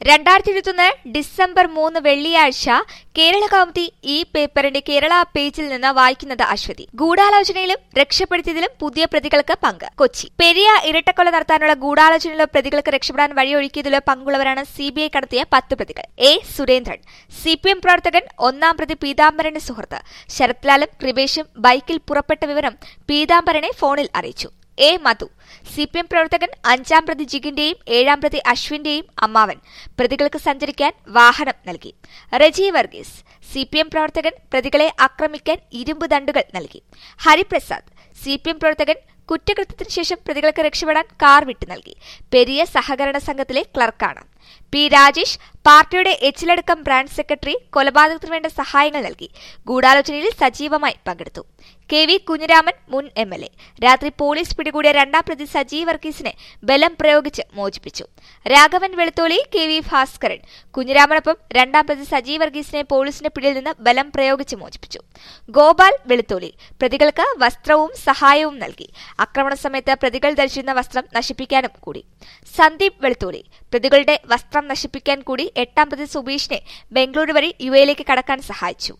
2021 December 3 വെള്ളിയാഴ്ച കേരള കൗമുദി ഈ പേപ്പറിന്റെ കേരള പേജിൽ നിന്ന് വായിക്കുന്നത് അശ്വതി. ഗൂഢാലോചനയിലും രക്ഷപ്പെടുത്തിയതിലും പുതിയ പ്രതികൾക്ക് പങ്ക്. കൊച്ചി. പെരിയ ഇരട്ടക്കൊല നടത്താനുള്ള ഗൂഢാലോചനയിലെ പ്രതികൾക്ക് രക്ഷപ്പെടാൻ വഴിയൊരുക്കിയതിലോ പങ്കുള്ളവരാണ് സിബിഐ കടത്തിയ 10 പ്രതികൾ. എ. സുരേന്ദ്രൻ, സിപിഎം പ്രവർത്തകൻ, 1-ാം പ്രതി പീതാംബരന്റെ സുഹൃത്ത്. ശരത്ലാലും കൃപേഷും ബൈക്കിൽ പുറപ്പെട്ട വിവരം പീതാംബരനെ ഫോണിൽ അറിയിച്ചു. എ. മധു, സിപിഎം പ്രവർത്തകൻ, 5-ാം പ്രതി ജിഗിന്റെയും 7-ാം പ്രതി അശ്വിന്റെയും അമ്മാവൻ. പ്രതികൾക്ക് സഞ്ചരിക്കാൻ വാഹനം നൽകി. റജി വർഗീസ്, സിപിഎം പ്രവർത്തകൻ, പ്രതികളെ ആക്രമിക്കാൻ ഇരുമ്പ് ദണ്ഡുകൾ നൽകി. ഹരിപ്രസാദ്, സിപിഎം പ്രവർത്തകൻ, കുറ്റകൃത്യത്തിനു ശേഷം പ്രതികൾക്ക് രക്ഷപ്പെടാൻ കാർ വിട്ടു നൽകി. പെരിയ സഹകരണ സംഘത്തിലെ ക്ലർക്കാണ്. പി. രാജേഷ്, പാർട്ടിയുടെ എച്ചിലടക്കം ബ്രാഞ്ച് സെക്രട്ടറി, കൊലപാതകത്തിനു വേണ്ട സഹായങ്ങൾ നൽകി. ഗൂഢാലോചനയിൽ സജീവമായി പങ്കെടുത്തു. കെ. വി. കുഞ്ഞിരാമൻ, മുൻ എംഎൽഎ. രാത്രി പോലീസ് പിടികൂടിയ 2-ാം പ്രതി സജി വർഗീസിനെ ബലം പ്രയോഗിച്ച് മോചിപ്പിച്ചു. രാഘവൻ വെളുത്തോളി, കെ. വി. ഭാസ്കരൻ, കുഞ്ഞിരാമനൊപ്പം 2-ാം പ്രതി സജി വർഗീസിനെ പോലീസിന്റെ പിടിയിൽ നിന്ന് ബലം പ്രയോഗിച്ച് മോചിപ്പിച്ചു. ഗോപാൽ വെളുത്തോളി, പ്രതികൾക്ക് വസ്ത്രവും സഹായവും നൽകി. ആക്രമണ സമയത്ത് പ്രതികൾ ധരിച്ചിരുന്ന വസ്ത്രം നശിപ്പിക്കാനും കൂടി. സന്ദീപ് വെളുത്തോളി, പ്രതികളുടെ വസ്ത്രം നശിപ്പിക്കാൻ കൂടി 8-ാം പ്രതി സുബീഷിനെ ബംഗളൂരു വഴി യുഎയിലേക്ക് കടക്കാൻ സഹായിച്ചു.